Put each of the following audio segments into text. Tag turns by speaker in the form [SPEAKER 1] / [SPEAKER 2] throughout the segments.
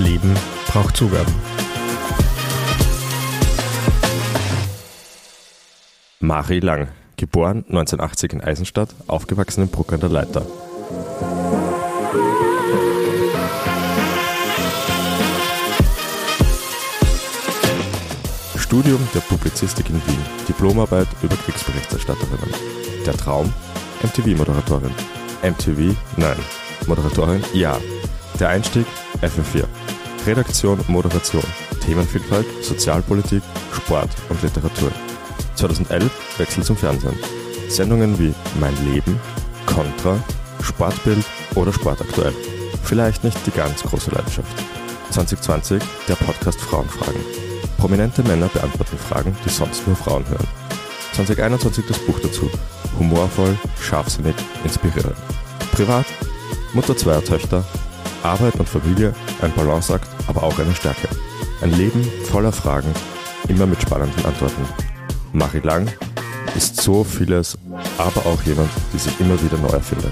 [SPEAKER 1] Leben braucht Zugaben. Mari Lang, geboren 1980 in Eisenstadt, aufgewachsen in Bruck an der Leitha. Studium der Publizistik in Wien, Diplomarbeit über Kriegsberichterstatterinnen. Der Traum? MTV-Moderatorin. MTV? Nein. Moderatorin? Ja. Der Einstieg? FF4. Redaktion, Moderation, Themenvielfalt, Sozialpolitik, Sport und Literatur. 2011 Wechsel zum Fernsehen. Sendungen wie Mein Leben, Contra, Sportbild oder Sportaktuell. Vielleicht nicht die ganz große Leidenschaft. 2020 der Podcast Frauenfragen. Prominente Männer beantworten Fragen, die sonst nur Frauen hören. 2021 das Buch dazu. Humorvoll, scharfsinnig, inspirierend. Privat? Mutter zweier Töchter. Arbeit und Familie, ein Balanceakt, aber auch eine Stärke. Ein Leben voller Fragen, immer mit spannenden Antworten. Mari Lang ist so vieles, aber auch jemand, die sich immer wieder neu erfindet.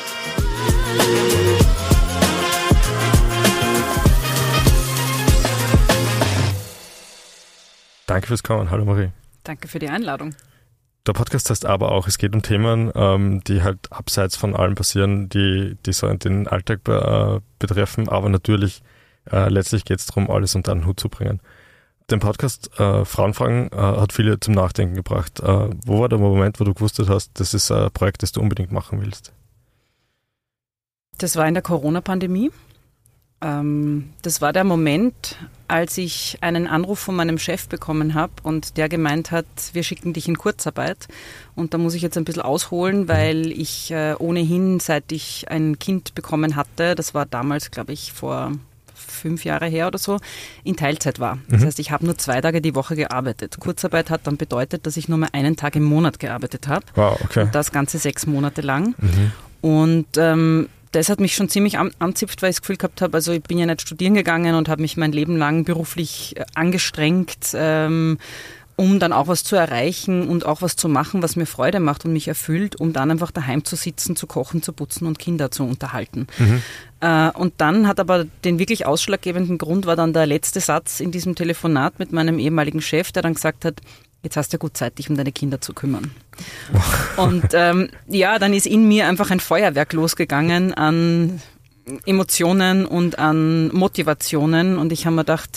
[SPEAKER 1] Danke fürs Kommen. Hallo Marie.
[SPEAKER 2] Danke für die Einladung.
[SPEAKER 1] Der Podcast heißt aber auch, es geht um Themen, die halt abseits von allem passieren, die so den Alltag betreffen, aber natürlich letztlich geht es darum, alles unter einen Hut zu bringen. Den Podcast Frauenfragen hat viele zum Nachdenken gebracht. Wo war der Moment, wo du gewusst hast, das ist ein Projekt, das du unbedingt machen willst?
[SPEAKER 2] Das war in der Corona-Pandemie. Das war der Moment, als ich einen Anruf von meinem Chef bekommen habe und der gemeint hat, wir schicken dich in Kurzarbeit. Und da muss ich jetzt ein bisschen ausholen, weil ich ohnehin, seit ich ein Kind bekommen hatte, das war damals, glaube ich, vor 5 Jahre her oder so, in Teilzeit war. Das heißt, ich habe nur 2 Tage die Woche gearbeitet. Kurzarbeit hat dann bedeutet, dass ich nur mal 1 Tag im Monat gearbeitet habe.
[SPEAKER 1] Wow, okay.
[SPEAKER 2] Und das Ganze 6 Monate lang. Und das hat mich schon ziemlich anzipft, weil ich das Gefühl gehabt habe, also ich bin ja nicht studieren gegangen und habe mich mein Leben lang beruflich angestrengt, um dann auch was zu erreichen und auch was zu machen, was mir Freude macht und mich erfüllt, um dann einfach daheim zu sitzen, zu kochen, zu putzen und Kinder zu unterhalten. Und dann hat aber den wirklich ausschlaggebenden Grund war dann der letzte Satz in diesem Telefonat mit meinem ehemaligen Chef, der dann gesagt hat, jetzt hast du ja gut Zeit, dich um deine Kinder zu kümmern. Und dann ist in mir einfach ein Feuerwerk losgegangen an Emotionen und an Motivationen. Und ich habe mir gedacht,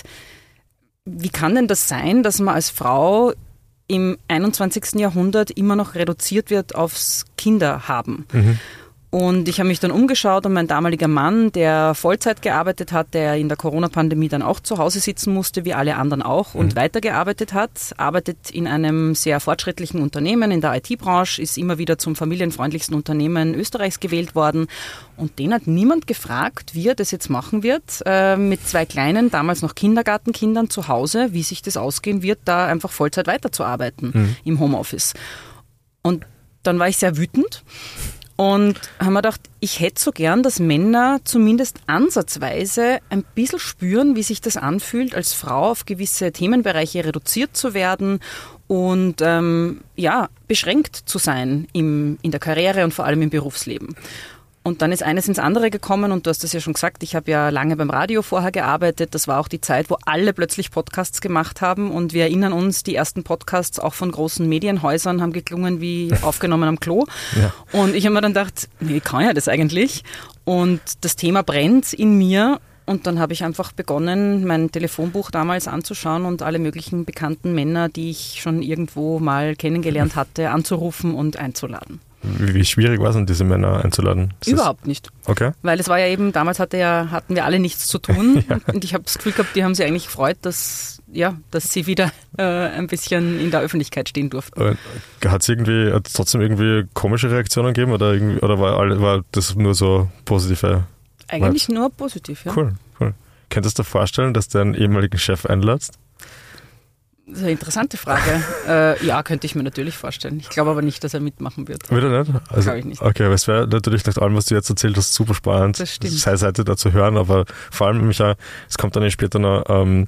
[SPEAKER 2] wie kann denn das sein, dass man als Frau im 21. Jahrhundert immer noch reduziert wird aufs Kinderhaben? Und ich habe mich dann umgeschaut und mein damaliger Mann, der Vollzeit gearbeitet hat, der in der Corona-Pandemie dann auch zu Hause sitzen musste, wie alle anderen auch, und weitergearbeitet hat, arbeitet in einem sehr fortschrittlichen Unternehmen in der IT-Branche, ist immer wieder zum familienfreundlichsten Unternehmen Österreichs gewählt worden. Und den hat niemand gefragt, wie er das jetzt machen wird, mit 2 kleinen, damals noch Kindergartenkindern zu Hause, wie sich das ausgehen wird, da einfach Vollzeit weiterzuarbeiten im Homeoffice. Und dann war ich sehr wütend. Und haben wir gedacht, ich hätte so gern, dass Männer zumindest ansatzweise ein bisschen spüren, wie sich das anfühlt, als Frau auf gewisse Themenbereiche reduziert zu werden und beschränkt zu sein in der Karriere und vor allem im Berufsleben. Und dann ist eines ins andere gekommen und du hast das ja schon gesagt, ich habe ja lange beim Radio vorher gearbeitet. Das war auch die Zeit, wo alle plötzlich Podcasts gemacht haben und wir erinnern uns, die ersten Podcasts auch von großen Medienhäusern haben geklungen wie aufgenommen am Klo. Ja. Und ich habe mir dann gedacht, wie kann ja das eigentlich? Und das Thema brennt in mir und dann habe ich einfach begonnen, mein Telefonbuch damals anzuschauen und alle möglichen bekannten Männer, die ich schon irgendwo mal kennengelernt hatte, anzurufen und einzuladen.
[SPEAKER 1] Wie schwierig war es denn, diese Männer einzuladen?
[SPEAKER 2] Überhaupt nicht.
[SPEAKER 1] Okay.
[SPEAKER 2] Weil es war ja eben, damals hatten wir alle nichts zu tun und ich habe das Gefühl gehabt, die haben sich eigentlich gefreut, dass sie wieder ein bisschen in der Öffentlichkeit stehen durften.
[SPEAKER 1] Hat es trotzdem irgendwie komische Reaktionen gegeben oder war das nur so positive?
[SPEAKER 2] Eigentlich nur positiv, ja.
[SPEAKER 1] Cool. Könntest du dir vorstellen, dass du einen ehemaligen Chef einladest?
[SPEAKER 2] Das ist eine interessante Frage. Ja, könnte ich mir natürlich vorstellen. Ich glaube aber nicht, dass er mitmachen wird.
[SPEAKER 1] Wieder nicht? Also, glaube ich nicht. Okay, aber es wäre natürlich nach allem, was du jetzt erzählt hast, super spannend, seine Seite da zu hören, aber vor allem, Micha, es kommt dann später noch,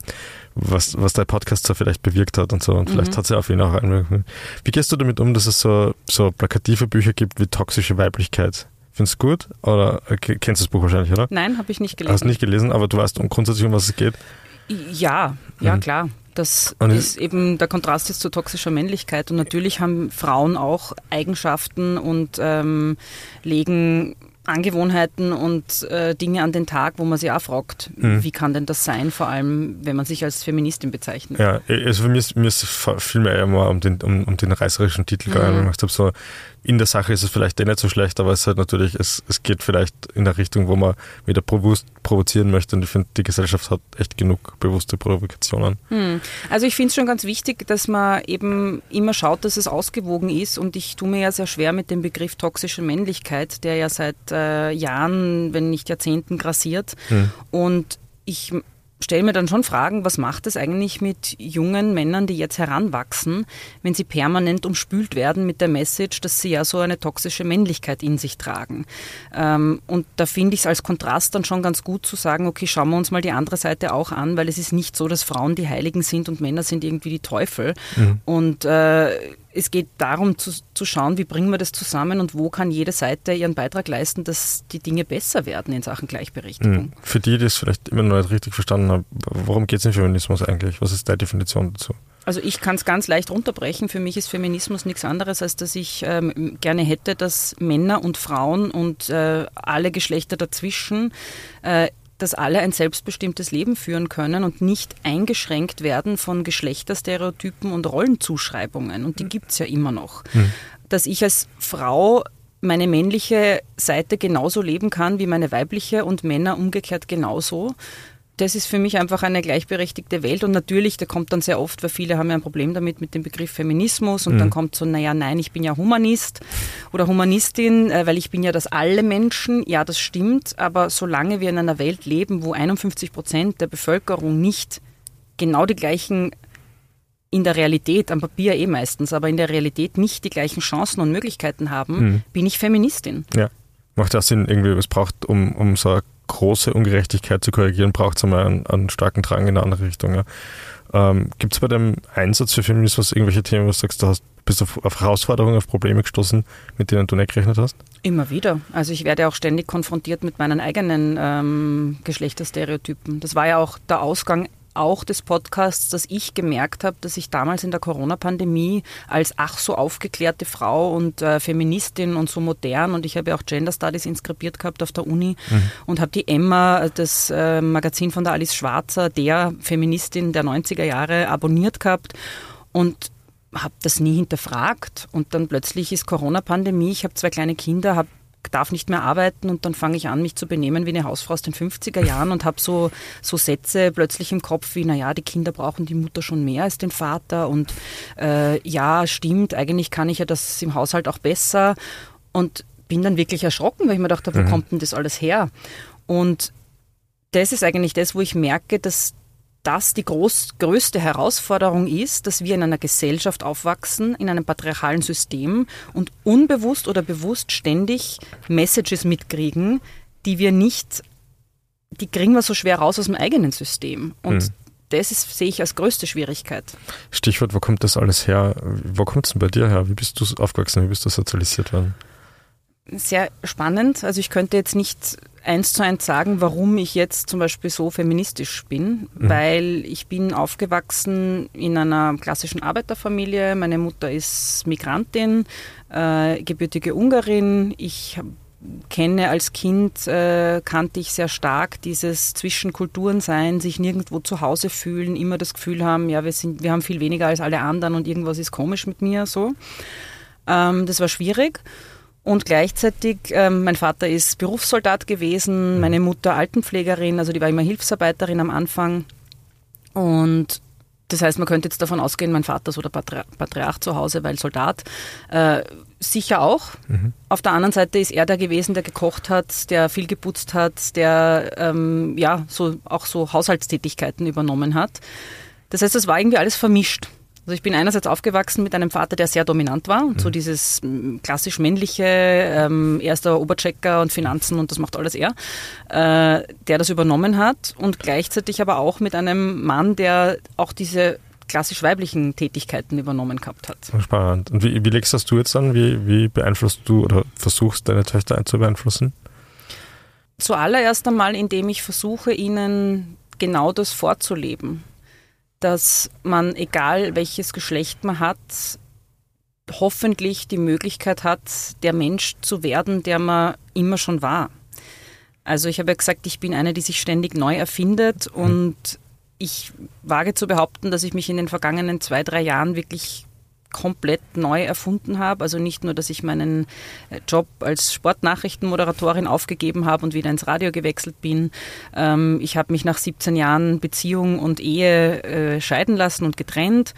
[SPEAKER 1] was der Podcast so vielleicht bewirkt hat und so, und vielleicht hat es ja auf ihn auch Einwirkungen. Wie gehst du damit um, dass es so plakative Bücher gibt wie Toxische Weiblichkeit? Findest du gut? Oder kennst du das Buch wahrscheinlich, oder?
[SPEAKER 2] Nein, habe ich nicht gelesen.
[SPEAKER 1] Hast du nicht gelesen, aber du weißt grundsätzlich, um was es geht?
[SPEAKER 2] Ja, klar. Das ist eben der Kontrast ist zu toxischer Männlichkeit. Und natürlich haben Frauen auch Eigenschaften und legen Angewohnheiten und Dinge an den Tag, wo man sich auch fragt, wie kann denn das sein, vor allem wenn man sich als Feministin bezeichnet.
[SPEAKER 1] Ja, also für mich ist viel mehr immer um den reißerischen Titel gegangen. Ich glaube, so in der Sache ist es vielleicht nicht so schlecht, aber es ist halt natürlich, es geht vielleicht in der Richtung, wo man wieder bewusst provozieren möchte, und ich finde, die Gesellschaft hat echt genug bewusste Provokationen.
[SPEAKER 2] Also ich finde es schon ganz wichtig, dass man eben immer schaut, dass es ausgewogen ist, und ich tue mir ja sehr schwer mit dem Begriff toxische Männlichkeit, der ja seit Jahren, wenn nicht Jahrzehnten grassiert, und ich stelle mir dann schon Fragen, was macht es eigentlich mit jungen Männern, die jetzt heranwachsen, wenn sie permanent umspült werden mit der Message, dass sie ja so eine toxische Männlichkeit in sich tragen. Und da finde ich es als Kontrast dann schon ganz gut zu sagen, okay, schauen wir uns mal die andere Seite auch an, weil es ist nicht so, dass Frauen die Heiligen sind und Männer sind irgendwie die Teufel. Und es geht darum zu schauen, wie bringen wir das zusammen und wo kann jede Seite ihren Beitrag leisten, dass die Dinge besser werden in Sachen Gleichberechtigung.
[SPEAKER 1] Für die es vielleicht immer noch nicht richtig verstanden haben, worum geht es im Feminismus eigentlich? Was ist deine Definition dazu?
[SPEAKER 2] Also ich kann es ganz leicht runterbrechen. Für mich ist Feminismus nichts anderes, als dass ich gerne hätte, dass Männer und Frauen und alle Geschlechter dazwischen dass alle ein selbstbestimmtes Leben führen können und nicht eingeschränkt werden von Geschlechterstereotypen und Rollenzuschreibungen. Und die gibt es ja immer noch. Dass ich als Frau meine männliche Seite genauso leben kann wie meine weibliche und Männer umgekehrt genauso. Das ist für mich einfach eine gleichberechtigte Welt, und natürlich, da kommt dann sehr oft, weil viele haben ja ein Problem damit mit dem Begriff Feminismus, und dann kommt so, naja, nein, ich bin ja Humanist oder Humanistin, weil ich bin ja das alle Menschen. Ja, das stimmt, aber solange wir in einer Welt leben, wo 51% der Bevölkerung nicht genau die gleichen, in der Realität, am Papier meistens, aber in der Realität nicht die gleichen Chancen und Möglichkeiten haben, bin ich Feministin. Ja,
[SPEAKER 1] macht das Sinn, irgendwie, es braucht, um so eine große Ungerechtigkeit zu korrigieren, braucht es einmal einen starken Drang in eine andere Richtung. Ja. Gibt es bei dem Einsatz für Feminismus irgendwelche Themen, wo du sagst, bist du auf Herausforderungen, auf Probleme gestoßen, mit denen du nicht gerechnet hast?
[SPEAKER 2] Immer wieder. Also ich werde auch ständig konfrontiert mit meinen eigenen Geschlechterstereotypen. Das war ja auch der Ausgang auch des Podcasts, dass ich gemerkt habe, dass ich damals in der Corona-Pandemie als so aufgeklärte Frau und Feministin und so modern, und ich habe ja auch Gender Studies inskribiert gehabt auf der Uni und habe die Emma, das Magazin von der Alice Schwarzer, der Feministin der 90er Jahre, abonniert gehabt und habe das nie hinterfragt. Und dann plötzlich ist Corona-Pandemie, ich habe 2 kleine Kinder, darf nicht mehr arbeiten, und dann fange ich an, mich zu benehmen wie eine Hausfrau aus den 50er Jahren und habe so Sätze plötzlich im Kopf wie, naja, die Kinder brauchen die Mutter schon mehr als den Vater, und ja, stimmt, eigentlich kann ich ja das im Haushalt auch besser, und bin dann wirklich erschrocken, weil ich mir dachte, wo kommt denn das alles her? Und das ist eigentlich das, wo ich merke, dass das die größte Herausforderung ist, dass wir in einer Gesellschaft aufwachsen, in einem patriarchalen System, und unbewusst oder bewusst ständig Messages mitkriegen, die kriegen wir so schwer raus aus dem eigenen System. Und das sehe ich als größte Schwierigkeit.
[SPEAKER 1] Stichwort, wo kommt das alles her? Wo kommt es denn bei dir her? Wie bist du aufgewachsen? Wie bist du sozialisiert worden?
[SPEAKER 2] Sehr spannend. Also ich könnte jetzt nicht 1:1 sagen, warum ich jetzt zum Beispiel so feministisch bin, weil ich bin aufgewachsen in einer klassischen Arbeiterfamilie. Meine Mutter ist Migrantin, gebürtige Ungarin. Ich kenne als Kind, kannte ich sehr stark dieses Zwischenkulturen sein, sich nirgendwo zu Hause fühlen, immer das Gefühl haben, ja, wir haben viel weniger als alle anderen und irgendwas ist komisch mit mir. So. Das war schwierig. Und gleichzeitig, mein Vater ist Berufssoldat gewesen, meine Mutter Altenpflegerin, also die war immer Hilfsarbeiterin am Anfang. Und das heißt, man könnte jetzt davon ausgehen, mein Vater ist so der Patriarch zu Hause, weil Soldat. Sicher auch. Auf der anderen Seite ist er der gewesen, der gekocht hat, der viel geputzt hat, der auch so Haushaltstätigkeiten übernommen hat. Das heißt, das war irgendwie alles vermischt. Also ich bin einerseits aufgewachsen mit einem Vater, der sehr dominant war und so dieses klassisch männliche, er ist der Oberchecker und Finanzen und das macht alles er, der das übernommen hat, und gleichzeitig aber auch mit einem Mann, der auch diese klassisch weiblichen Tätigkeiten übernommen gehabt hat.
[SPEAKER 1] Spannend. Und wie legst das du jetzt an? Wie beeinflusst du oder versuchst deine Töchter zu beeinflussen?
[SPEAKER 2] Zuallererst einmal, indem ich versuche, ihnen genau das vorzuleben, dass man, egal welches Geschlecht man hat, hoffentlich die Möglichkeit hat, der Mensch zu werden, der man immer schon war. Also ich habe ja gesagt, ich bin eine, die sich ständig neu erfindet und ich wage zu behaupten, dass ich mich in den vergangenen 2-3 Jahren wirklich komplett neu erfunden habe. Also nicht nur, dass ich meinen Job als Sportnachrichtenmoderatorin aufgegeben habe und wieder ins Radio gewechselt bin. Ich habe mich nach 17 Jahren Beziehung und Ehe scheiden lassen und getrennt.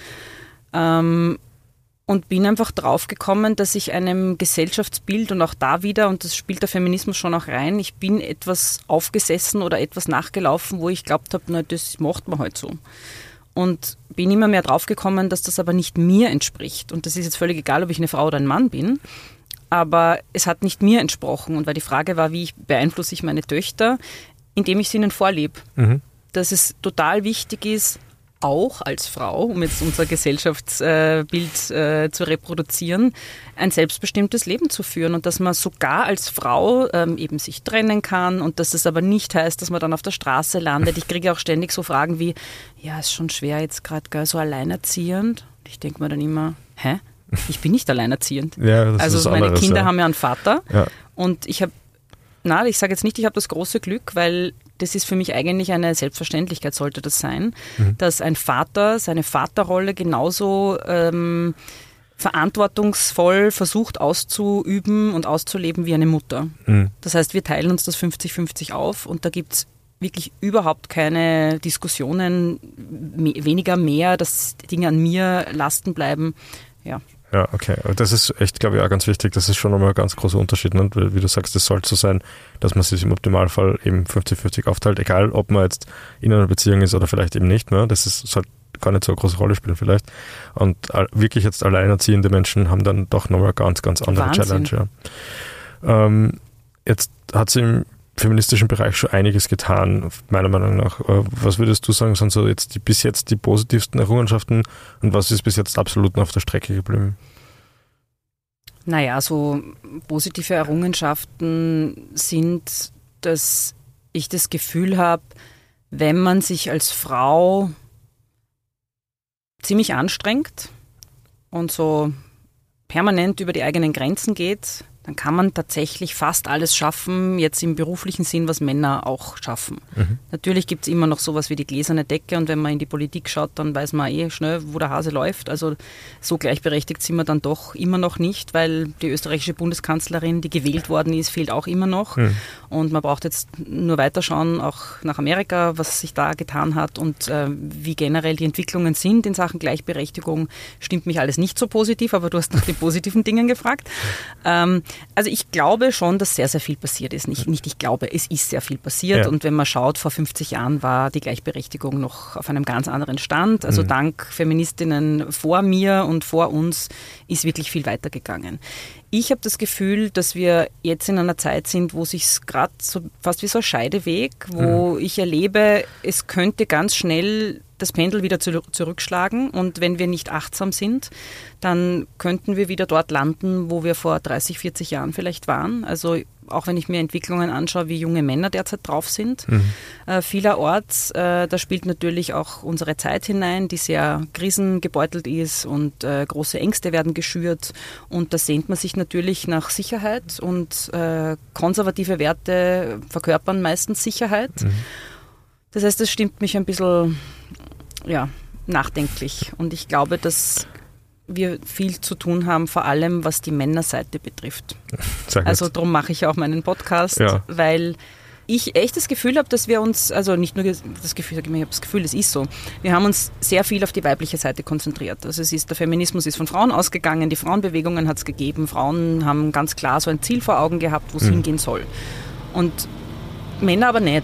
[SPEAKER 2] Und bin einfach draufgekommen, dass ich einem Gesellschaftsbild und auch da wieder, und das spielt der Feminismus schon auch rein, ich bin etwas aufgesessen oder etwas nachgelaufen, wo ich glaubt habe, na, das macht man halt so. Und bin immer mehr draufgekommen, dass das aber nicht mir entspricht. Und das ist jetzt völlig egal, ob ich eine Frau oder ein Mann bin. Aber es hat nicht mir entsprochen. Und weil die Frage war, wie beeinflusse ich meine Töchter, indem ich sie ihnen vorlebe. Dass es total wichtig ist, auch als Frau, um jetzt unser Gesellschaftsbild zu reproduzieren, ein selbstbestimmtes Leben zu führen und dass man sogar als Frau eben sich trennen kann und dass das aber nicht heißt, dass man dann auf der Straße landet. Ich kriege auch ständig so Fragen wie, ja, ist schon schwer jetzt gerade so alleinerziehend. Ich denke mir dann immer, ich bin nicht alleinerziehend.
[SPEAKER 1] Ja, das
[SPEAKER 2] also
[SPEAKER 1] ist
[SPEAKER 2] meine
[SPEAKER 1] anderes,
[SPEAKER 2] Kinder haben ja einen Vater und ich habe sage jetzt nicht, ich habe das große Glück, weil das ist für mich eigentlich eine Selbstverständlichkeit, sollte das sein, dass ein Vater seine Vaterrolle genauso verantwortungsvoll versucht auszuüben und auszuleben wie eine Mutter. Das heißt, wir teilen uns das 50-50 auf und da gibt es wirklich überhaupt keine Diskussionen, weniger mehr, dass Dinge an mir lasten bleiben. Ja.
[SPEAKER 1] Ja, okay. Das ist echt, glaube ich, auch ganz wichtig. Das ist schon nochmal ein ganz großer Unterschied. Und wie du sagst, es soll so sein, dass man sich im Optimalfall eben 50-50 aufteilt, egal ob man jetzt in einer Beziehung ist oder vielleicht eben nicht. Ne? Das soll gar nicht so eine große Rolle spielen vielleicht. Und wirklich jetzt alleinerziehende Menschen haben dann doch nochmal ganz, ganz andere
[SPEAKER 2] Wahnsinn.
[SPEAKER 1] Challenge. Ja. Jetzt hat sie im feministischen Bereich schon einiges getan, meiner Meinung nach. Was würdest du sagen, sind so jetzt bis jetzt die positivsten Errungenschaften und was ist bis jetzt absolut noch auf der Strecke geblieben?
[SPEAKER 2] Naja, so positive Errungenschaften sind, dass ich das Gefühl habe, wenn man sich als Frau ziemlich anstrengt und so permanent über die eigenen Grenzen geht, dann kann man tatsächlich fast alles schaffen, jetzt im beruflichen Sinn, was Männer auch schaffen. Natürlich gibt es immer noch sowas wie die gläserne Decke und wenn man in die Politik schaut, dann weiß man schnell, wo der Hase läuft. Also so gleichberechtigt sind wir dann doch immer noch nicht, weil die österreichische Bundeskanzlerin, die gewählt worden ist, fehlt auch immer noch. Und man braucht jetzt nur weiterschauen, auch nach Amerika, was sich da getan hat und wie generell die Entwicklungen sind in Sachen Gleichberechtigung. Stimmt mich alles nicht so positiv, aber du hast nach den positiven Dingen gefragt. Also ich glaube schon, dass sehr, sehr viel passiert ist. Nicht ich glaube, es ist sehr viel passiert. Und wenn man schaut, vor 50 Jahren war die Gleichberechtigung noch auf einem ganz anderen Stand. Also dank Feministinnen vor mir und vor uns ist wirklich viel weitergegangen. Ich habe das Gefühl, dass wir jetzt in einer Zeit sind, wo sich es gerade so fast wie so ein Scheideweg, wo ich erlebe, es könnte ganz schnell das Pendel wieder zurückschlagen und wenn wir nicht achtsam sind, dann könnten wir wieder dort landen, wo wir vor 30, 40 Jahren vielleicht waren. Also auch wenn ich mir Entwicklungen anschaue, wie junge Männer derzeit drauf sind, vielerorts, da spielt natürlich auch unsere Zeit hinein, die sehr krisengebeutelt ist und große Ängste werden geschürt und da sehnt man sich natürlich nach Sicherheit und konservative Werte verkörpern meistens Sicherheit. Das heißt, das stimmt mich ein bisschen nachdenklich. Und ich glaube, dass wir viel zu tun haben, vor allem was die Männerseite betrifft. Also darum mache ich auch meinen Podcast, weil ich echt das Gefühl habe, dass wir uns, also nicht nur das Gefühl, ich habe das Gefühl, es ist so, wir haben uns sehr viel auf die weibliche Seite konzentriert. Also der Feminismus ist von Frauen ausgegangen, die Frauenbewegungen hat es gegeben, Frauen haben ganz klar so ein Ziel vor Augen gehabt, wo es hingehen soll. Und Männer aber nicht.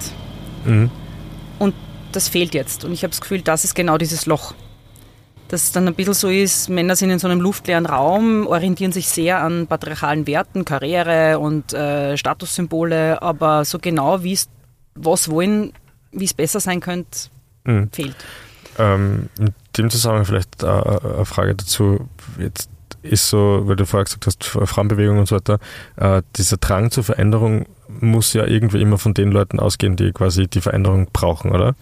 [SPEAKER 2] Und das fehlt jetzt. Und ich habe das Gefühl, das ist genau dieses Loch. Dass es dann ein bisschen so ist, Männer sind in so einem luftleeren Raum, orientieren sich sehr an patriarchalen Werten, Karriere und Statussymbole, aber so genau, was wollen, wie es besser sein könnte, fehlt.
[SPEAKER 1] In dem Zusammenhang vielleicht eine Frage dazu. Jetzt ist so, weil du vorher gesagt hast, Frauenbewegung und so weiter, dieser Drang zur Veränderung muss ja irgendwie immer von den Leuten ausgehen, die quasi die Veränderung brauchen, oder?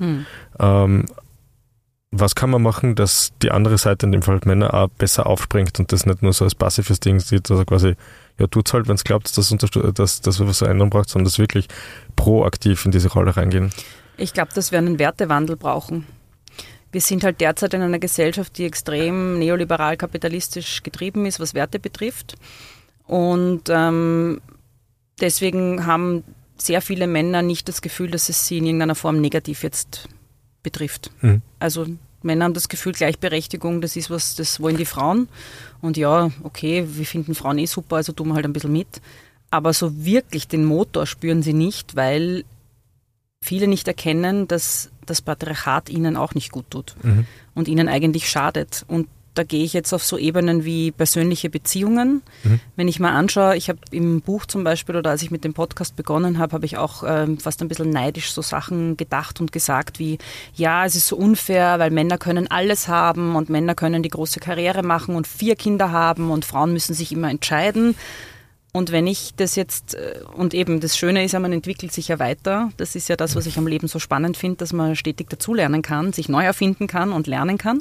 [SPEAKER 1] Was kann man machen, dass die andere Seite, in dem Fall Männer, auch besser aufspringt und das nicht nur so als passives Ding sieht, also quasi, ja, tut's halt, wenn es glaubt, dass wir was Veränderung braucht, sondern das wirklich proaktiv in diese Rolle reingehen?
[SPEAKER 2] Ich glaube, dass wir einen Wertewandel brauchen. Wir sind halt derzeit in einer Gesellschaft, die extrem neoliberal-kapitalistisch getrieben ist, was Werte betrifft. Und deswegen haben sehr viele Männer nicht das Gefühl, dass es sie in irgendeiner Form negativ jetzt betrifft. Also Männer haben das Gefühl, Gleichberechtigung, das ist was, das wollen die Frauen. Und ja, okay, wir finden Frauen eh super, also tun wir halt ein bisschen mit. Aber so wirklich den Motor spüren sie nicht, weil viele nicht erkennen, dass das Patriarchat ihnen auch nicht gut tut und ihnen eigentlich schadet. Und da gehe ich jetzt auf so Ebenen wie persönliche Beziehungen. Wenn ich mal anschaue, ich habe im Buch zum Beispiel oder als ich mit dem Podcast begonnen habe, habe ich auch fast ein bisschen neidisch so Sachen gedacht und gesagt wie, ja, es ist so unfair, weil Männer können alles haben und Männer können die große Karriere machen und 4 Kinder haben und Frauen müssen sich immer entscheiden. Und wenn ich das jetzt, und eben das Schöne ist ja, man entwickelt sich ja weiter. Das ist ja das, was ich am Leben so spannend finde, dass man stetig dazulernen kann, sich neu erfinden kann und lernen kann.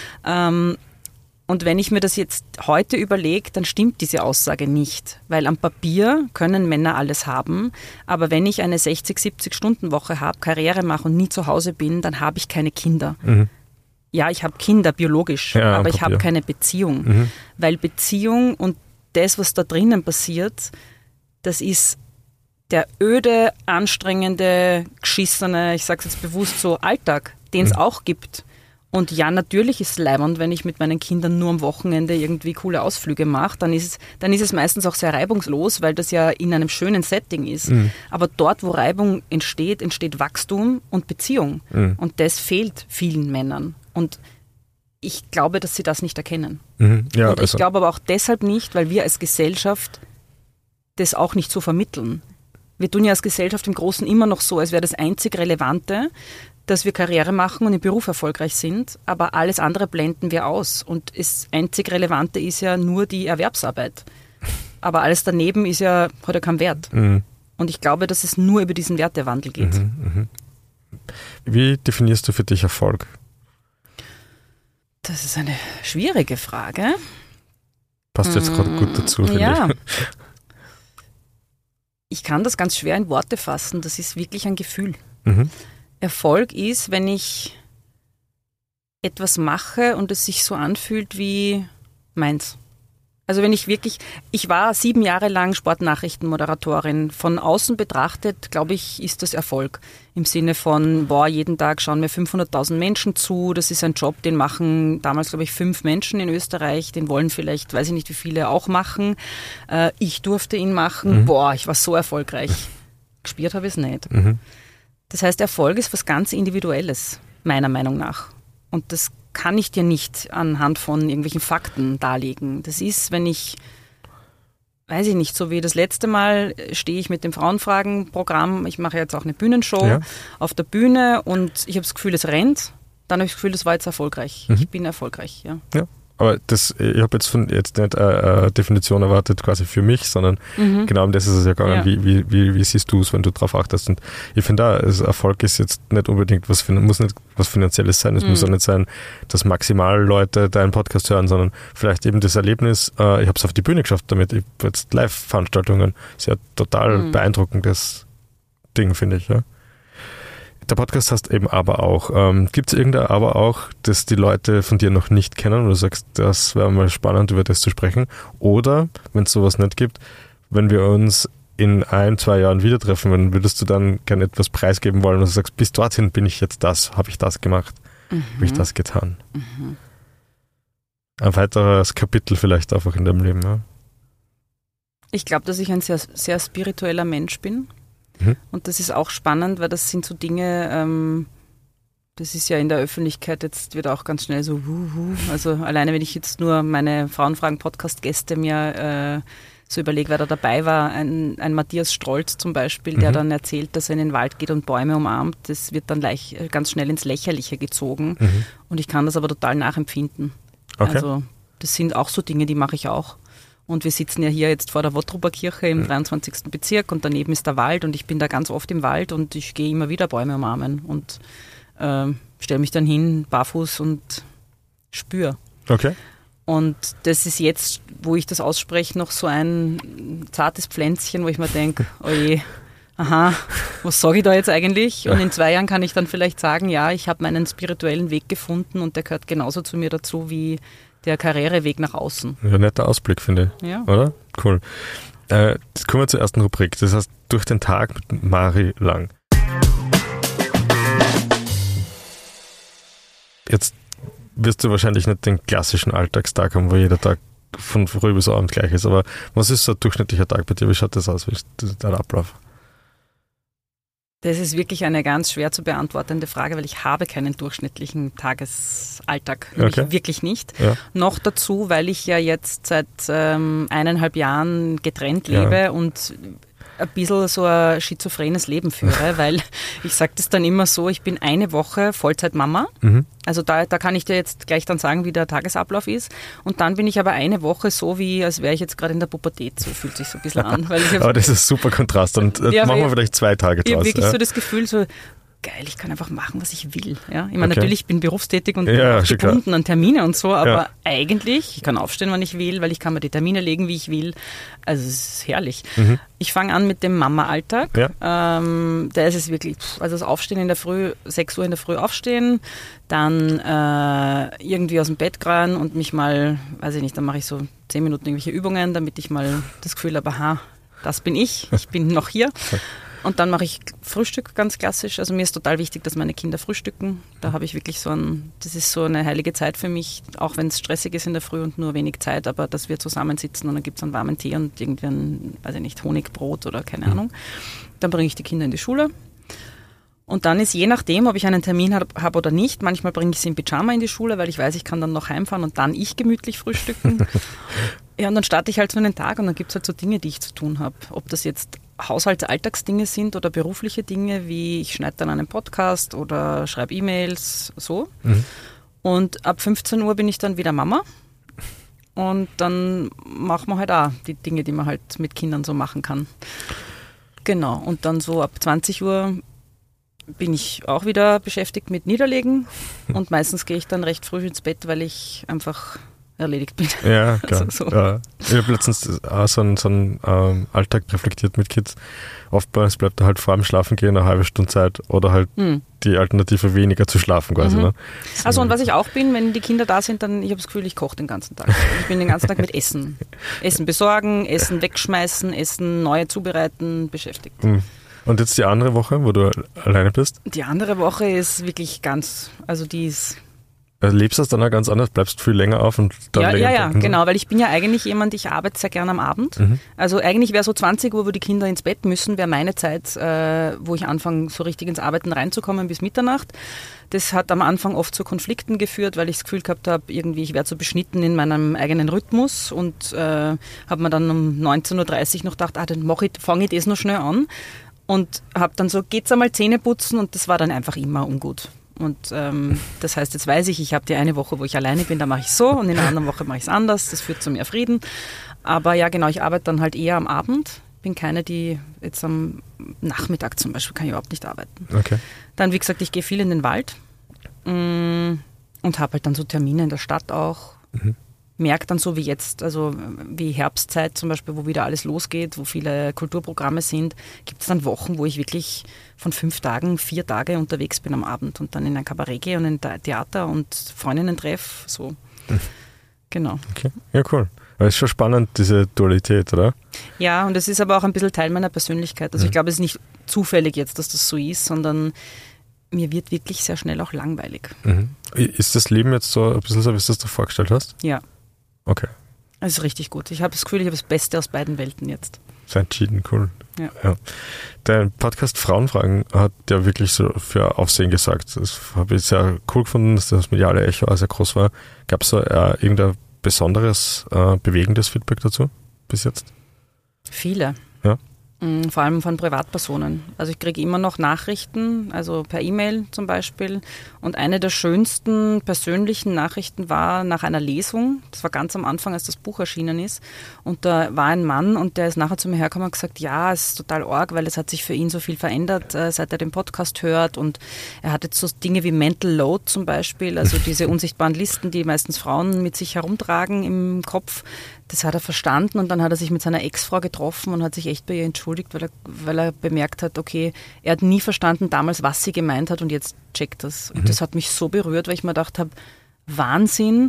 [SPEAKER 2] Und wenn ich mir das jetzt heute überlege, dann stimmt diese Aussage nicht. Weil am Papier können Männer alles haben. Aber wenn ich eine 60-70-Stunden-Woche habe, Karriere mache und nie zu Hause bin, dann habe ich keine Kinder. Ja, ich habe Kinder biologisch, ja, aber ich habe keine Beziehung. Weil Beziehung und das, was da drinnen passiert, das ist der öde, anstrengende, geschissene, ich sage es jetzt bewusst so, Alltag, den es auch gibt. Und ja, natürlich ist es leibernd, wenn ich mit meinen Kindern nur am Wochenende irgendwie coole Ausflüge mache, dann ist es meistens auch sehr reibungslos, weil das ja in einem schönen Setting ist. Aber dort, wo Reibung entsteht, entsteht Wachstum und Beziehung. Und das fehlt vielen Männern. Und ich glaube, dass sie das nicht erkennen. Ja, und ich glaube aber auch deshalb nicht, weil wir als Gesellschaft das auch nicht so vermitteln. Wir tun ja als Gesellschaft im Großen immer noch so, als wäre das einzig Relevante, dass wir Karriere machen und im Beruf erfolgreich sind, aber alles andere blenden wir aus. Und das einzig Relevante ist ja nur die Erwerbsarbeit. Aber alles daneben hat ja keinen Wert. Und ich glaube, dass es nur über diesen Wertewandel geht.
[SPEAKER 1] Wie definierst du für dich Erfolg?
[SPEAKER 2] Das ist eine schwierige Frage.
[SPEAKER 1] Passt jetzt gerade gut dazu, finde ich.
[SPEAKER 2] Ich kann das ganz schwer in Worte fassen. Das ist wirklich ein Gefühl. Erfolg ist, wenn ich etwas mache und es sich so anfühlt wie meins. Also wenn ich war 7 Jahre lang Sportnachrichtenmoderatorin. Von außen betrachtet, glaube ich, ist das Erfolg. Im Sinne von, jeden Tag schauen mir 500.000 Menschen zu. Das ist ein Job, den machen damals, glaube ich, 5 Menschen in Österreich. Den wollen vielleicht, weiß ich nicht, wie viele auch machen. Ich durfte ihn machen. Ich war so erfolgreich. Gespürt habe ich es nicht. Das heißt, Erfolg ist was ganz Individuelles, meiner Meinung nach. Und das kann ich dir nicht anhand von irgendwelchen Fakten darlegen. Das ist, wenn ich, weiß ich nicht, so wie das letzte Mal stehe ich mit dem Frauenfragen-Programm, ich mache jetzt auch eine Bühnenshow auf der Bühne und ich habe das Gefühl, es rennt, dann habe ich das Gefühl, das war jetzt erfolgreich. Ich bin erfolgreich, ja.
[SPEAKER 1] Aber ich habe jetzt nicht eine Definition erwartet quasi für mich, sondern genau um das ist es ja gegangen. Wie siehst du es, wenn du darauf achtest? Und ich finde Erfolg ist jetzt nicht unbedingt muss nicht was Finanzielles sein. Es muss auch nicht sein, dass maximal Leute deinen Podcast hören, sondern vielleicht eben das Erlebnis, ich habe es auf die Bühne geschafft damit, ich jetzt Live-Veranstaltungen, ist ja total beeindruckendes Ding, finde ich, ja. Der Podcast heißt eben aber auch. Gibt es irgendein aber auch, das die Leute von dir noch nicht kennen und du sagst, das wäre mal spannend, über das zu sprechen? Oder, wenn es sowas nicht gibt, wenn wir uns in 1-2 Jahren wieder treffen, würdest du dann gerne etwas preisgeben wollen und du sagst, bis dorthin bin ich jetzt habe ich das gemacht, habe ich das getan? Ein weiteres Kapitel vielleicht einfach in deinem Leben, ja?
[SPEAKER 2] Ich glaube, dass ich ein sehr, sehr spiritueller Mensch bin. Und das ist auch spannend, weil das sind so Dinge, das ist ja in der Öffentlichkeit jetzt wird auch ganz schnell so, also alleine wenn ich jetzt nur meine Frauenfragen-Podcast-Gäste mir so überlege, wer da dabei war, ein Matthias Strolz zum Beispiel, der dann erzählt, dass er in den Wald geht und Bäume umarmt, das wird dann ganz schnell ins Lächerliche gezogen und ich kann das aber total nachempfinden.
[SPEAKER 1] Okay.
[SPEAKER 2] Also das sind auch so Dinge, die mache ich auch. Und wir sitzen ja hier jetzt vor der Wottruber Kirche im 23. Bezirk und daneben ist der Wald und ich bin da ganz oft im Wald und ich gehe immer wieder Bäume umarmen und stelle mich dann hin, barfuß und spüre.
[SPEAKER 1] Okay.
[SPEAKER 2] Und das ist jetzt, wo ich das ausspreche, noch so ein zartes Pflänzchen, wo ich mir denke, oje, aha, was sage ich da jetzt eigentlich? Und in 2 Jahren kann ich dann vielleicht sagen, ja, ich habe meinen spirituellen Weg gefunden und der gehört genauso zu mir dazu wie der Karriereweg nach außen.
[SPEAKER 1] Ja, netter Ausblick, finde ich.
[SPEAKER 2] Ja.
[SPEAKER 1] Oder? Cool. Jetzt kommen wir zur ersten Rubrik. Das heißt, durch den Tag mit Mari Lang. Jetzt wirst du wahrscheinlich nicht den klassischen Alltagstag haben, wo jeder Tag von früh bis abend gleich ist. Aber was ist so ein durchschnittlicher Tag bei dir? Wie schaut das aus? Wie ist dein Ablauf?
[SPEAKER 2] Das ist wirklich eine ganz schwer zu beantwortende Frage, weil ich habe keinen durchschnittlichen Tagesalltag.
[SPEAKER 1] Okay.
[SPEAKER 2] Wirklich nicht.
[SPEAKER 1] Ja.
[SPEAKER 2] Noch dazu, weil ich ja jetzt seit 1,5 Jahren getrennt lebe und ein bisschen so ein schizophrenes Leben führe, weil ich sage das dann immer so, ich bin eine Woche Vollzeitmama. Also da kann ich dir jetzt gleich dann sagen, wie der Tagesablauf ist. Und dann bin ich aber eine Woche so, wie als wäre ich jetzt gerade in der Pubertät. So fühlt sich so ein bisschen an. Weil ich
[SPEAKER 1] aber das ist super Kontrast. Und machen wir vielleicht 2 Tage draus.
[SPEAKER 2] Ich habe wirklich so das Gefühl, so geil, ich kann einfach machen, was ich will. Ja? Ich meine, natürlich, ich bin berufstätig und bin auch gebunden an Termine und so, aber eigentlich, ich kann aufstehen, wann ich will, weil ich kann mir die Termine legen, wie ich will. Also es ist herrlich. Ich fange an mit dem Mama-Alltag. Ja. Da ist es wirklich, also das Aufstehen in der Früh, 6 Uhr in der Früh aufstehen, dann irgendwie aus dem Bett rein und mich mal, weiß ich nicht, dann mache ich so 10 Minuten irgendwelche Übungen, damit ich mal das Gefühl habe, aha, das bin ich bin noch hier. Und dann mache ich Frühstück ganz klassisch. Also mir ist total wichtig, dass meine Kinder frühstücken. Da habe ich wirklich das ist so eine heilige Zeit für mich, auch wenn es stressig ist in der Früh und nur wenig Zeit, aber dass wir zusammensitzen und dann gibt es einen warmen Tee und irgendwie ein, weiß ich nicht, Honigbrot oder keine Ahnung. Dann bringe ich die Kinder in die Schule. Und dann ist je nachdem, ob ich einen Termin habe oder nicht, manchmal bringe ich sie in Pyjama in die Schule, weil ich weiß, ich kann dann noch heimfahren und dann ich gemütlich frühstücken. Ja, und dann starte ich halt so einen Tag und dann gibt es halt so Dinge, die ich zu tun habe. Ob das jetzt Haushaltsalltagsdinge sind oder berufliche Dinge, wie ich schneide dann einen Podcast oder schreibe E-Mails, so. Und ab 15 Uhr bin ich dann wieder Mama und dann machen wir halt auch die Dinge, die man halt mit Kindern so machen kann. Genau, und dann so ab 20 Uhr bin ich auch wieder beschäftigt mit Niederlegen und meistens gehe ich dann recht früh ins Bett, weil ich einfach erledigt bin.
[SPEAKER 1] Ja, klar.
[SPEAKER 2] Also so.
[SPEAKER 1] Ja. Ich habe letztens auch so einen Alltag reflektiert mit Kids. Oftmals bleibt er halt vor dem Schlafengehen eine halbe Stunde Zeit oder halt die Alternative weniger zu schlafen quasi. Ne?
[SPEAKER 2] Also und was ich auch bin, wenn die Kinder da sind, dann ich habe das Gefühl, ich koche den ganzen Tag. Ich bin den ganzen Tag mit Essen. Essen besorgen, Essen wegschmeißen, Essen neu zubereiten, beschäftigt.
[SPEAKER 1] Und jetzt die andere Woche, wo du alleine bist?
[SPEAKER 2] Die andere Woche ist wirklich die ist...
[SPEAKER 1] Lebst du das dann auch ganz anders? Bleibst viel länger auf und dann länger?
[SPEAKER 2] Ja, genau, weil ich bin ja eigentlich jemand, ich arbeite sehr gern am Abend. Also eigentlich wäre so 20 Uhr, wo die Kinder ins Bett müssen, wäre meine Zeit, wo ich anfange, so richtig ins Arbeiten reinzukommen bis Mitternacht. Das hat am Anfang oft zu Konflikten geführt, weil ich das Gefühl gehabt habe, irgendwie ich werde so beschnitten in meinem eigenen Rhythmus und habe mir dann um 19.30 Uhr noch gedacht, dann fange ich das noch schnell an und habe dann so, geht's einmal Zähne putzen und das war dann einfach immer ungut. Und das heißt, jetzt weiß ich habe die eine Woche, wo ich alleine bin, da mache ich so und in der anderen Woche mache ich es anders. Das führt zu mehr Frieden. Aber ja, genau, ich arbeite dann halt eher am Abend. Bin keine, die jetzt am Nachmittag zum Beispiel, kann ich überhaupt nicht arbeiten.
[SPEAKER 1] Okay.
[SPEAKER 2] Dann, wie gesagt, ich gehe viel in den Wald und habe halt dann so Termine in der Stadt auch. Merke dann so wie jetzt, also wie Herbstzeit zum Beispiel, wo wieder alles losgeht, wo viele Kulturprogramme sind, gibt es dann Wochen, wo ich wirklich von 5 Tagen 4 Tage unterwegs bin am Abend und dann in ein Kabarett gehe und in ein Theater und Freundinnen treffe, so. Genau.
[SPEAKER 1] Okay, ja cool. Aber es ist schon spannend, diese Dualität, oder?
[SPEAKER 2] Ja, und es ist aber auch ein bisschen Teil meiner Persönlichkeit. Also ich glaube, es ist nicht zufällig jetzt, dass das so ist, sondern mir wird wirklich sehr schnell auch langweilig.
[SPEAKER 1] Ist das Leben jetzt so ein bisschen so, wie du es dir vorgestellt hast?
[SPEAKER 2] Ja.
[SPEAKER 1] Okay.
[SPEAKER 2] Das ist richtig gut. Ich habe das Gefühl, ich habe das Beste aus beiden Welten jetzt.
[SPEAKER 1] Sehr entschieden, cool.
[SPEAKER 2] Ja.
[SPEAKER 1] Der Podcast Frauenfragen hat ja wirklich so für Aufsehen gesorgt. Das habe ich sehr cool gefunden, dass das mediale Echo auch sehr groß war. Gab es so irgendein besonderes, bewegendes Feedback dazu bis jetzt?
[SPEAKER 2] Viele.
[SPEAKER 1] Ja?
[SPEAKER 2] Vor allem von Privatpersonen. Also ich kriege immer noch Nachrichten, also per E-Mail zum Beispiel. Und eine der schönsten persönlichen Nachrichten war nach einer Lesung. Das war ganz am Anfang, als das Buch erschienen ist. Und da war ein Mann und der ist nachher zu mir hergekommen und gesagt, ja, es ist total arg, weil es hat sich für ihn so viel verändert, seit er den Podcast hört. Und er hat jetzt so Dinge wie Mental Load zum Beispiel, also diese unsichtbaren Listen, die meistens Frauen mit sich herumtragen im Kopf. Das hat er verstanden und dann hat er sich mit seiner Ex-Frau getroffen und hat sich echt bei ihr entschuldigt, weil er bemerkt hat, okay, er hat nie verstanden damals, was sie gemeint hat und jetzt checkt das. Und das hat mich so berührt, weil ich mir gedacht habe, Wahnsinn,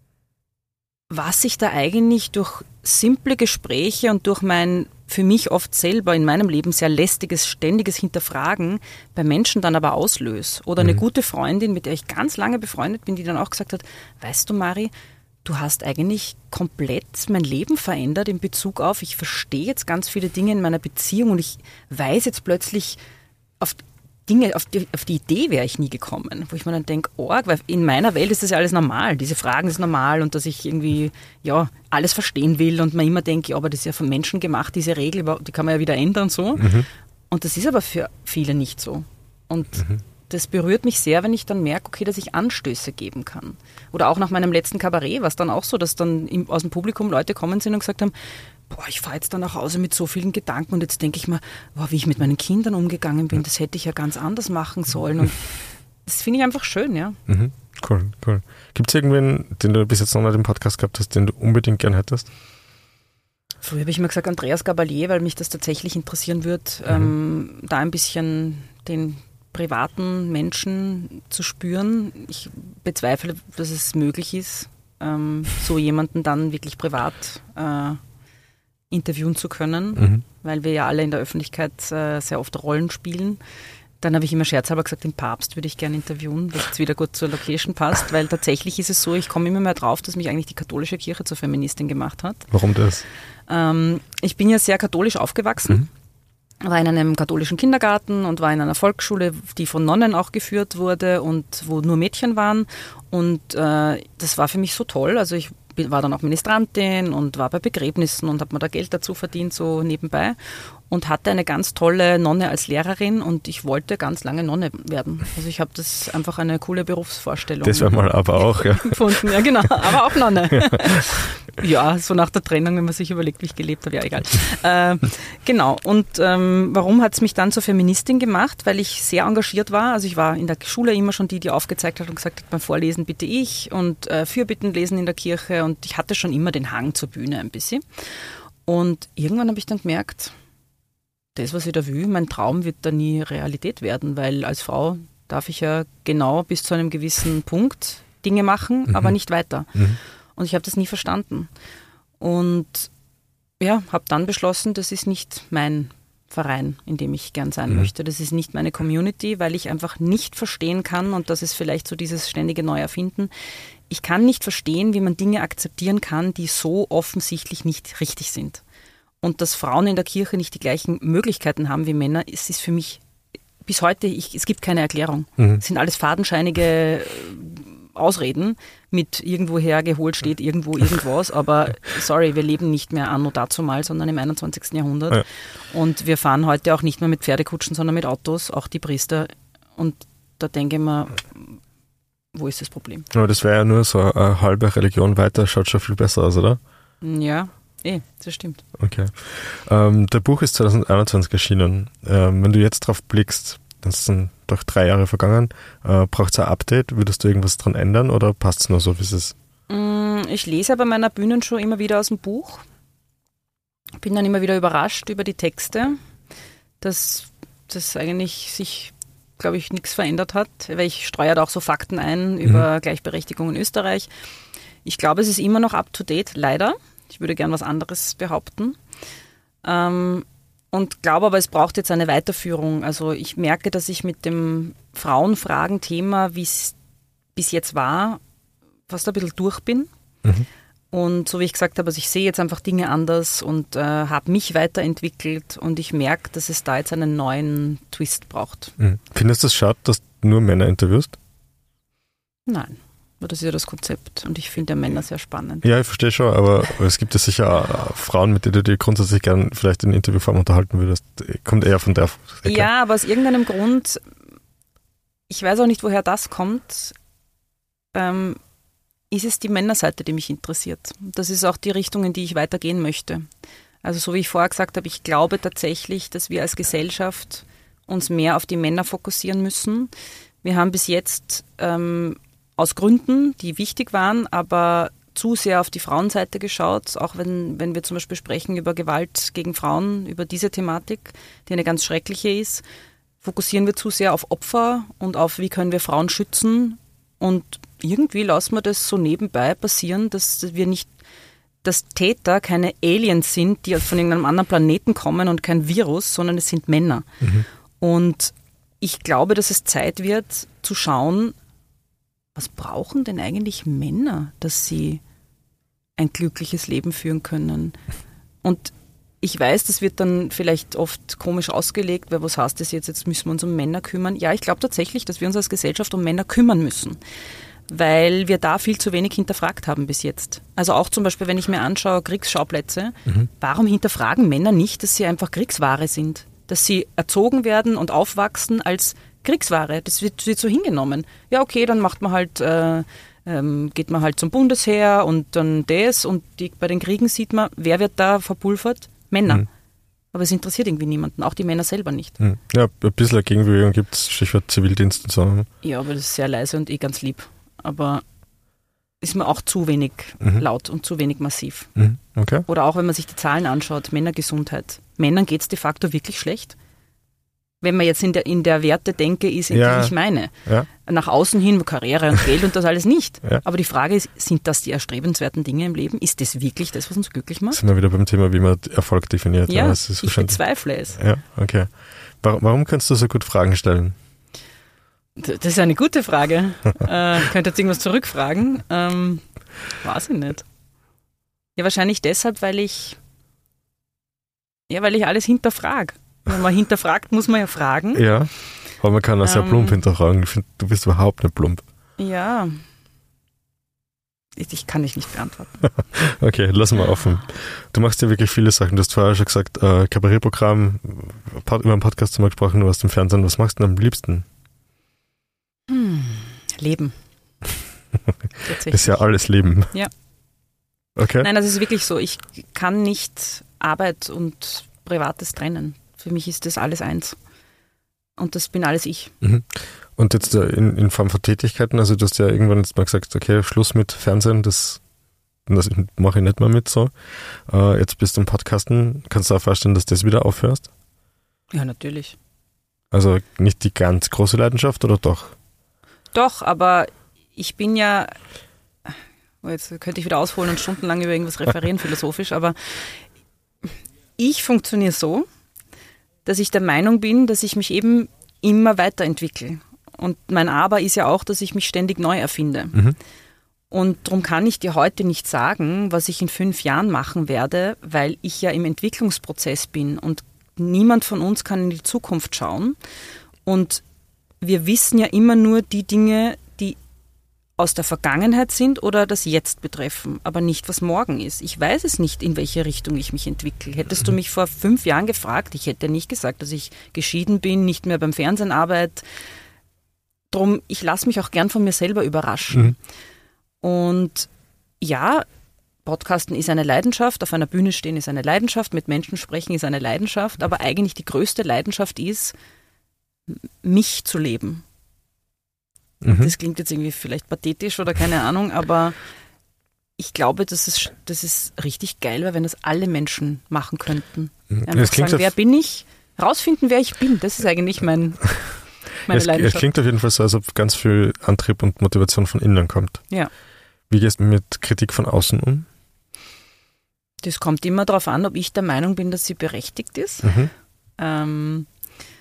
[SPEAKER 2] was ich da eigentlich durch simple Gespräche und durch mein für mich oft selber in meinem Leben sehr lästiges, ständiges Hinterfragen bei Menschen dann aber auslöse. Oder eine gute Freundin, mit der ich ganz lange befreundet bin, die dann auch gesagt hat, weißt du, Mari, du hast eigentlich komplett mein Leben verändert in Bezug auf, ich verstehe jetzt ganz viele Dinge in meiner Beziehung und ich weiß jetzt plötzlich auf Dinge, auf die Idee wäre ich nie gekommen, wo ich mir dann denke, weil in meiner Welt ist das ja alles normal, diese Fragen ist normal und dass ich irgendwie ja alles verstehen will und man immer denke, ja, aber das ist ja von Menschen gemacht, diese Regel, die kann man ja wieder ändern so. Und das ist aber für viele nicht so. Und das berührt mich sehr, wenn ich dann merke, okay, dass ich Anstöße geben kann. Oder auch nach meinem letzten Kabarett war es dann auch so, dass dann aus dem Publikum Leute kommen sind und gesagt haben, ich fahre jetzt dann nach Hause mit so vielen Gedanken und jetzt denke ich mir, wie ich mit meinen Kindern umgegangen bin, das hätte ich ja ganz anders machen sollen. Und das finde ich einfach schön, ja.
[SPEAKER 1] Cool. Gibt es irgendwen, den du bis jetzt noch nicht im Podcast gehabt hast, den du unbedingt gern hättest?
[SPEAKER 2] Früher habe ich mir gesagt, Andreas Gabalier, weil mich das tatsächlich interessieren würde, da ein bisschen den privaten Menschen zu spüren. Ich bezweifle, dass es möglich ist, so jemanden dann wirklich privat interviewen zu können, weil wir ja alle in der Öffentlichkeit sehr oft Rollen spielen. Dann habe ich immer scherzhalber gesagt, den Papst würde ich gerne interviewen, was jetzt wieder gut zur Location passt, weil tatsächlich ist es so, ich komme immer mehr drauf, dass mich eigentlich die katholische Kirche zur Feministin gemacht hat.
[SPEAKER 1] Warum das?
[SPEAKER 2] Ich bin ja sehr katholisch aufgewachsen. War in einem katholischen Kindergarten und war in einer Volksschule, die von Nonnen auch geführt wurde und wo nur Mädchen waren. Und das war für mich so toll. Also ich war dann auch Ministrantin und war bei Begräbnissen und habe mir da Geld dazu verdient, so nebenbei. Und hatte eine ganz tolle Nonne als Lehrerin und ich wollte ganz lange Nonne werden. Also ich habe das einfach eine coole Berufsvorstellung.
[SPEAKER 1] Das war mal aber auch, ja.
[SPEAKER 2] Gefunden. Ja, genau, aber auch Nonne. Ja, so nach der Trennung, wenn man sich überlegt, wie ich gelebt habe, ja, egal. Genau, und warum hat es mich dann zur Feministin gemacht? Weil ich sehr engagiert war. Also ich war in der Schule immer schon die aufgezeigt hat und gesagt hat, beim Vorlesen bitte ich und Fürbitten lesen in der Kirche und ich hatte schon immer den Hang zur Bühne ein bisschen. Und irgendwann habe ich dann gemerkt, das, was ich da will, mein Traum wird da nie Realität werden, weil als Frau darf ich ja genau bis zu einem gewissen Punkt Dinge machen, aber nicht weiter. Und ich habe das nie verstanden. Und ja, habe dann beschlossen, das ist nicht mein Verein, in dem ich gern sein möchte. Das ist nicht meine Community, weil ich einfach nicht verstehen kann, und das ist vielleicht so dieses ständige Neuerfinden, ich kann nicht verstehen, wie man Dinge akzeptieren kann, die so offensichtlich nicht richtig sind. Und dass Frauen in der Kirche nicht die gleichen Möglichkeiten haben wie Männer, es ist für mich bis heute, es gibt keine Erklärung. Es sind alles fadenscheinige Ausreden mit irgendwoher geholt steht irgendwo irgendwas, aber sorry, wir leben nicht mehr anno dazumal, sondern im 21. Jahrhundert. Ja. Und wir fahren heute auch nicht mehr mit Pferdekutschen, sondern mit Autos, auch die Priester. Und da denke ich mir, wo ist das Problem?
[SPEAKER 1] Aber das wäre ja nur so eine halbe Religion weiter, schaut schon viel besser aus, oder?
[SPEAKER 2] Ja, das stimmt.
[SPEAKER 1] Okay. Der Buch ist 2021 erschienen. Wenn du jetzt drauf blickst, dann sind doch 3 Jahre vergangen, braucht es ein Update? Würdest du irgendwas dran ändern oder passt es nur so, wie es ist?
[SPEAKER 2] Ich lese bei meiner Bühnenshow immer wieder aus dem Buch. Bin dann immer wieder überrascht über die Texte, dass eigentlich sich, glaube ich, nichts verändert hat, weil ich streue da auch so Fakten ein über Gleichberechtigung in Österreich. Ich glaube, es ist immer noch up to date, leider. Ich würde gern was anderes behaupten. Und glaube aber, es braucht jetzt eine Weiterführung. Also ich merke, dass ich mit dem Frauenfragen-Thema, wie es bis jetzt war, fast ein bisschen durch bin. Und so wie ich gesagt habe, also ich sehe jetzt einfach Dinge anders und habe mich weiterentwickelt und ich merke, dass es da jetzt einen neuen Twist braucht.
[SPEAKER 1] Findest du es schade, dass du nur Männer interviewst?
[SPEAKER 2] Nein. Das ist ja das Konzept und ich finde ja Männer sehr spannend.
[SPEAKER 1] Ja, ich verstehe schon, aber es gibt ja sicher auch Frauen, mit denen du dir grundsätzlich gern vielleicht in Interviewform unterhalten würdest. Kommt eher von der Ecke.
[SPEAKER 2] Ja, aber aus irgendeinem Grund, ich weiß auch nicht, woher das kommt, ist es die Männerseite, die mich interessiert. Das ist auch die Richtung, in die ich weitergehen möchte. Also so wie ich vorher gesagt habe, ich glaube tatsächlich, dass wir als Gesellschaft uns mehr auf die Männer fokussieren müssen. Wir haben bis jetzt aus Gründen, die wichtig waren, aber zu sehr auf die Frauenseite geschaut, auch wenn wir zum Beispiel sprechen über Gewalt gegen Frauen, über diese Thematik, die eine ganz schreckliche ist, fokussieren wir zu sehr auf Opfer und auf, wie können wir Frauen schützen, und irgendwie lassen wir das so nebenbei passieren, dass Täter keine Aliens sind, die von irgendeinem anderen Planeten kommen und kein Virus, sondern es sind Männer. Und ich glaube, dass es Zeit wird zu schauen, was brauchen denn eigentlich Männer, dass sie ein glückliches Leben führen können? Und ich weiß, das wird dann vielleicht oft komisch ausgelegt, weil was heißt das jetzt müssen wir uns um Männer kümmern. Ja, ich glaube tatsächlich, dass wir uns als Gesellschaft um Männer kümmern müssen, weil wir da viel zu wenig hinterfragt haben bis jetzt. Also auch zum Beispiel, wenn ich mir anschaue, Kriegsschauplätze, warum hinterfragen Männer nicht, dass sie einfach Kriegsware sind? Dass sie erzogen werden und aufwachsen als Kriegsware, das wird so hingenommen. Ja, okay, dann macht man halt, geht man halt zum Bundesheer und dann das und bei den Kriegen sieht man, wer wird da verpulvert? Männer. Aber es interessiert irgendwie niemanden, auch die Männer selber nicht.
[SPEAKER 1] Ja, ein bisschen Gegenbewegung gibt es, Stichwort Zivildienst und so.
[SPEAKER 2] Ja, aber das ist sehr leise und ganz lieb. Aber ist mir auch zu wenig laut und zu wenig massiv.
[SPEAKER 1] Okay.
[SPEAKER 2] Oder auch, wenn man sich die Zahlen anschaut, Männergesundheit. Männern geht es de facto wirklich schlecht. Wenn man jetzt in der Wertedenke ist, in die ich meine. Ja. Nach außen hin Karriere und Geld und das alles nicht. Ja. Aber die Frage ist, sind das die erstrebenswerten Dinge im Leben? Ist das wirklich das, was uns glücklich macht?
[SPEAKER 1] Sind wir wieder beim Thema, wie man Erfolg definiert.
[SPEAKER 2] Ja, ich bezweifle es.
[SPEAKER 1] Ja, okay. Warum kannst du so gut Fragen stellen?
[SPEAKER 2] Das ist eine gute Frage. Ich könnte jetzt irgendwas zurückfragen. Weiß ich nicht. Ja, wahrscheinlich deshalb, weil ich alles hinterfrage. Wenn man hinterfragt, muss man ja fragen.
[SPEAKER 1] Ja, aber man kann auch sehr plump hinterfragen. Ich finde, du bist überhaupt nicht plump.
[SPEAKER 2] Ja. Ich kann dich nicht beantworten.
[SPEAKER 1] Okay, lassen wir offen. Du machst ja wirklich viele Sachen. Du hast vorher schon gesagt, Kabarettprogramm, über einen Podcast zum Beispiel gesprochen, du warst im Fernsehen. Was machst du denn am liebsten?
[SPEAKER 2] Leben.
[SPEAKER 1] Ist ja alles Leben.
[SPEAKER 2] Ja.
[SPEAKER 1] Okay.
[SPEAKER 2] Nein, das ist wirklich so. Ich kann nicht Arbeit und Privates trennen. Für mich ist das alles eins. Und das bin alles ich.
[SPEAKER 1] Und jetzt in Form von Tätigkeiten, also du hast ja irgendwann jetzt mal gesagt, okay, Schluss mit Fernsehen, das mache ich nicht mehr mit so. Jetzt bist du im Podcasten. Kannst du dir auch vorstellen, dass du das wieder aufhörst?
[SPEAKER 2] Ja, natürlich.
[SPEAKER 1] Also nicht die ganz große Leidenschaft oder doch?
[SPEAKER 2] Doch, aber ich bin ja, jetzt könnte ich wieder ausholen und stundenlang über irgendwas referieren, philosophisch, aber ich funktioniere so, dass ich der Meinung bin, dass ich mich eben immer weiterentwickle. Und mein Aber ist ja auch, dass ich mich ständig neu erfinde. Und darum kann ich dir heute nicht sagen, was ich in 5 Jahren machen werde, weil ich ja im Entwicklungsprozess bin und niemand von uns kann in die Zukunft schauen. Und wir wissen ja immer nur die Dinge, die aus der Vergangenheit sind oder das Jetzt betreffen, aber nicht, was morgen ist. Ich weiß es nicht, in welche Richtung ich mich entwickle. Hättest du mich vor 5 Jahren gefragt, ich hätte nicht gesagt, dass ich geschieden bin, nicht mehr beim Fernsehen arbeite. Drum, ich lasse mich auch gern von mir selber überraschen. Und ja, Podcasten ist eine Leidenschaft, auf einer Bühne stehen ist eine Leidenschaft, mit Menschen sprechen ist eine Leidenschaft, aber eigentlich die größte Leidenschaft ist, mich zu leben. Das klingt jetzt irgendwie vielleicht pathetisch oder keine Ahnung, aber ich glaube, das ist richtig geil, weil wenn das alle Menschen machen könnten. Einfach sagen, wer bin ich? Rausfinden, wer ich bin. Das ist eigentlich meine Leidenschaft.
[SPEAKER 1] Es klingt auf jeden Fall so, als ob ganz viel Antrieb und Motivation von innen kommt.
[SPEAKER 2] Ja.
[SPEAKER 1] Wie gehst du mit Kritik von außen um?
[SPEAKER 2] Das kommt immer darauf an, ob ich der Meinung bin, dass sie berechtigt ist.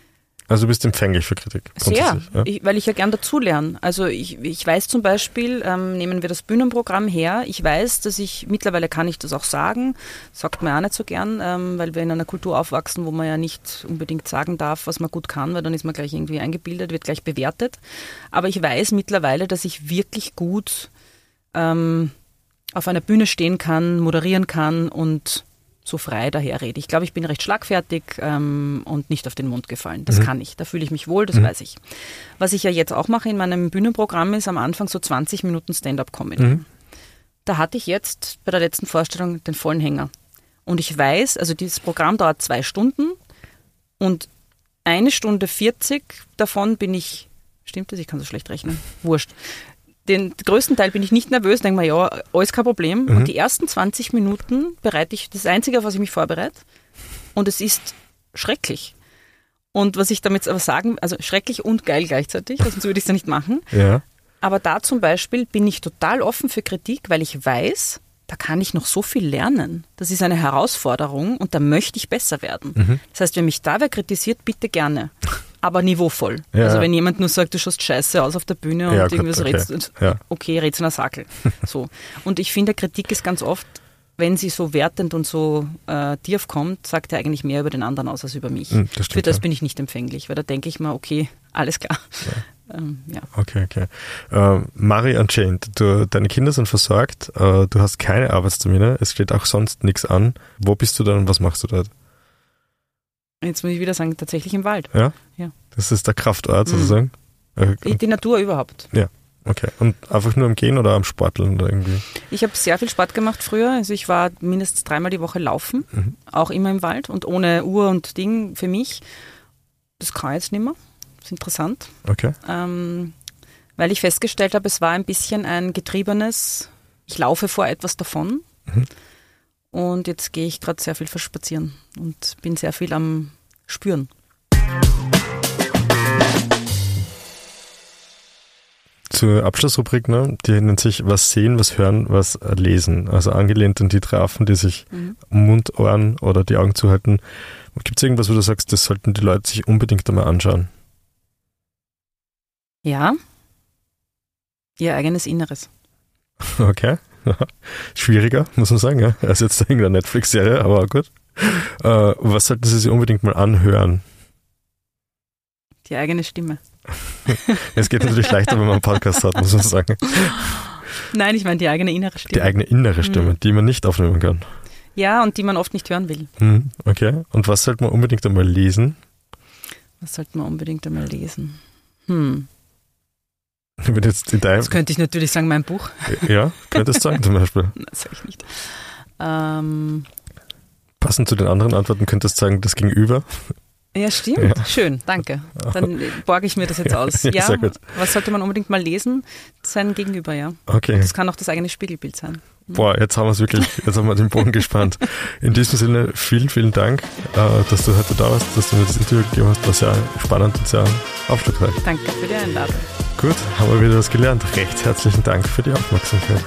[SPEAKER 1] Also du bist empfänglich für Kritik?
[SPEAKER 2] Sehr,
[SPEAKER 1] ja?
[SPEAKER 2] Weil ich ja gern dazulerne. Also ich weiß zum Beispiel, nehmen wir das Bühnenprogramm her, ich weiß, dass mittlerweile kann ich das auch sagen, sagt man ja nicht so gern, weil wir in einer Kultur aufwachsen, wo man ja nicht unbedingt sagen darf, was man gut kann, weil dann ist man gleich irgendwie eingebildet, wird gleich bewertet. Aber ich weiß mittlerweile, dass ich wirklich gut auf einer Bühne stehen kann, moderieren kann und so frei daherrede. Ich glaube, ich bin recht schlagfertig und nicht auf den Mund gefallen. Das kann ich. Da fühle ich mich wohl, das weiß ich. Was ich ja jetzt auch mache in meinem Bühnenprogramm ist am Anfang so 20 Minuten Stand-up-Comedy. Da hatte ich jetzt bei der letzten Vorstellung den vollen Hänger. Und ich weiß, also dieses Programm dauert 2 Stunden und 1 Stunde 40 davon bin ich, stimmt das? Ich kann so schlecht rechnen. Wurscht. Den größten Teil bin ich nicht nervös, denke mir, ja, alles kein Problem. Und die ersten 20 Minuten bereite ich, das Einzige, auf was ich mich vorbereite. Und es ist schrecklich. Und was ich damit aber sagen, also schrecklich und geil gleichzeitig, sonst würde ich es ja nicht machen. Ja. Aber da zum Beispiel bin ich total offen für Kritik, weil ich weiß, da kann ich noch so viel lernen. Das ist eine Herausforderung und da möchte ich besser werden. Das heißt, wenn mich da wer kritisiert, bitte gerne. Aber niveauvoll. Ja. Also wenn jemand nur sagt, du schaust scheiße aus auf der Bühne und irgendwas redest, okay, redst in einer Sackel. So. Und ich finde, Kritik ist ganz oft, wenn sie so wertend und so tief kommt, sagt er eigentlich mehr über den anderen aus als über mich. Das stimmt, für das bin ich nicht empfänglich, weil da denke ich mir, okay, alles klar. Ja.
[SPEAKER 1] Okay. Marie Unchained, deine Kinder sind versorgt, du hast keine Arbeitstermine, es steht auch sonst nichts an. Wo bist du dann und was machst du dort?
[SPEAKER 2] Jetzt muss ich wieder sagen, tatsächlich im Wald.
[SPEAKER 1] Ja? Das ist der Kraftort sozusagen?
[SPEAKER 2] Die Natur überhaupt.
[SPEAKER 1] Ja, okay. Und einfach nur am Gehen oder am Sporteln oder irgendwie? Ich
[SPEAKER 2] habe sehr viel Sport gemacht früher. Also ich war mindestens 3-mal die Woche laufen, auch immer im Wald und ohne Uhr und Ding für mich. Das kann ich jetzt nicht mehr. Das ist interessant.
[SPEAKER 1] Okay.
[SPEAKER 2] Weil ich festgestellt habe, es war ein bisschen ein getriebenes, ich laufe vor etwas davon. Und jetzt gehe ich gerade sehr viel spazieren und bin sehr viel am Spüren.
[SPEAKER 1] Zur Abschlussrubrik, ne? Die nennt sich was sehen, was hören, was lesen. Also angelehnt an die 3 Affen, die sich Mund, Ohren oder die Augen zuhalten. Gibt es irgendwas, wo du sagst, das sollten die Leute sich unbedingt einmal anschauen?
[SPEAKER 2] Ja. Ihr eigenes Inneres.
[SPEAKER 1] Okay. Schwieriger, muss man sagen. Ja. Er ist jetzt irgendeine Netflix-Serie, aber gut. Was sollten Sie sich unbedingt mal anhören?
[SPEAKER 2] Die eigene Stimme.
[SPEAKER 1] Es geht natürlich leichter, wenn man einen Podcast hat, muss man sagen.
[SPEAKER 2] Nein, ich meine die eigene innere Stimme.
[SPEAKER 1] Die eigene innere Stimme, die man nicht aufnehmen kann.
[SPEAKER 2] Ja, und die man oft nicht hören will.
[SPEAKER 1] Okay. Und was sollte man unbedingt einmal lesen?
[SPEAKER 2] Was
[SPEAKER 1] Das
[SPEAKER 2] könnte ich natürlich sagen, mein Buch.
[SPEAKER 1] Ja, könntest du sagen zum Beispiel.
[SPEAKER 2] Nein, das sage ich nicht.
[SPEAKER 1] Passend zu den anderen Antworten könntest du sagen, das Gegenüber.
[SPEAKER 2] Ja, stimmt. Ja. Schön, danke. Dann borge ich mir das jetzt aus. Ja, sehr gut. Was sollte man unbedingt mal lesen? Sein Gegenüber, ja.
[SPEAKER 1] Okay.
[SPEAKER 2] Das kann auch das eigene Spiegelbild sein.
[SPEAKER 1] Boah, jetzt haben wir es wirklich, jetzt haben wir den Bogen gespannt. In diesem Sinne, vielen, vielen Dank, dass du heute da warst, dass du mir das Interview gegeben hast. War sehr spannend und sehr aufschlussreich.
[SPEAKER 2] Danke für die Einladung.
[SPEAKER 1] Gut, haben wir wieder was gelernt. Recht herzlichen Dank für die Aufmerksamkeit.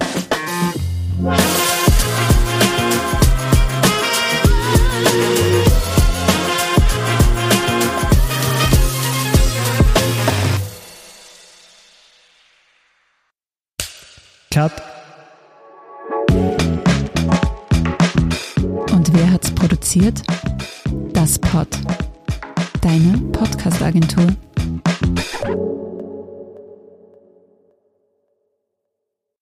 [SPEAKER 3] Cut. Und wer hat's produziert? Das Pod. Deine Podcast-Agentur.